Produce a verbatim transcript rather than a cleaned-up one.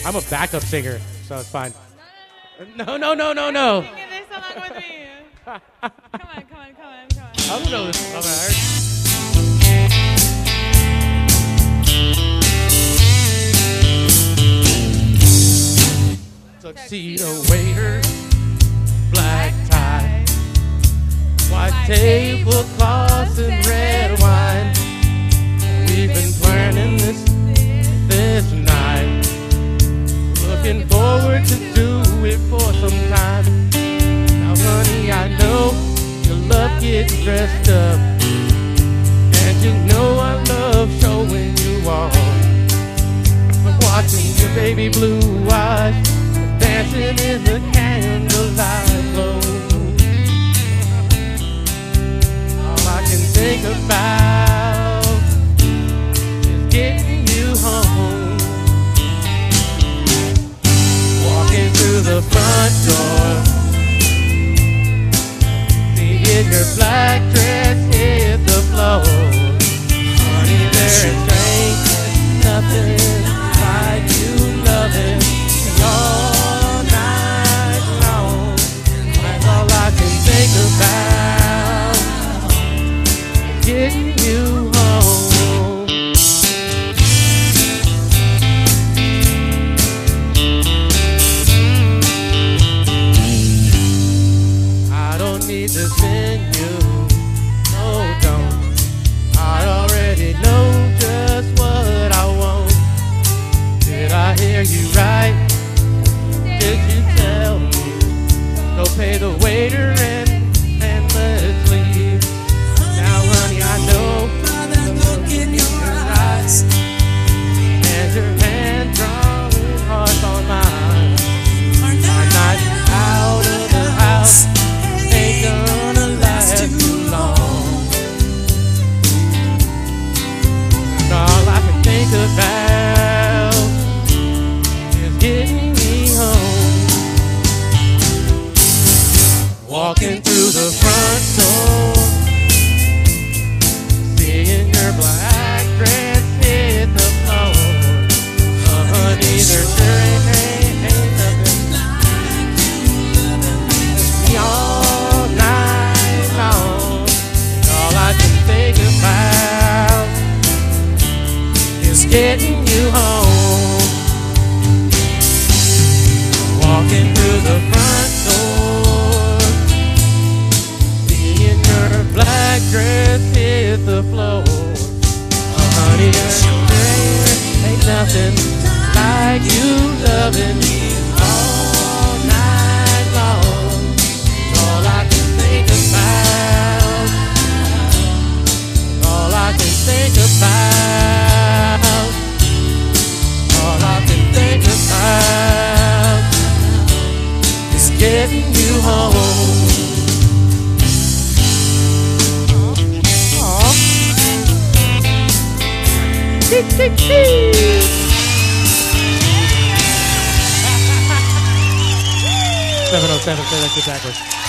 I'm a backup singer, so it's fine. No, no, no, no, no. Sing this song with me. Come on, come on, come on, come on. I don't know this song. Tuxedo waiter, black tie, white tablecloths and red wine. We've been planning this this night, looking forward to do it for some time. Now, honey, I know you love getting dressed up, and you know I love showing you off. But watching your baby blue eyes dancing in the candlelight glow, all I can think about is getting you home. Walking through the front door, seeing your black dress hit the floor. Honey, there is strange, nothing like you loving me all night long. That's all I can think about, getting you home. I don't need to send you, no, don't. I already know just what I want. Did I hear you right? Did you tell me? Go pay the waiter and, and let's leave. Now, honey, I know the look in your eyes and your hand drawing hearts on mine. Our night out of the house ain't gonna last too long. And all I can think about is getting me home. Walking through the front door, seeing your black dress hit the floor. Uh, honey, there sure ain't, ain't, ain't nothing like me all night long. And all I can think about is getting you home. Walking through the front door, seeing your black dress hit the floor. Oh, honey, there ain't nothing like you loving me all night long. All I can think about, all I can think about, all I can think about is getting you home. Aww. Tick, tick, tick. seven oh seven, say that shit backwards.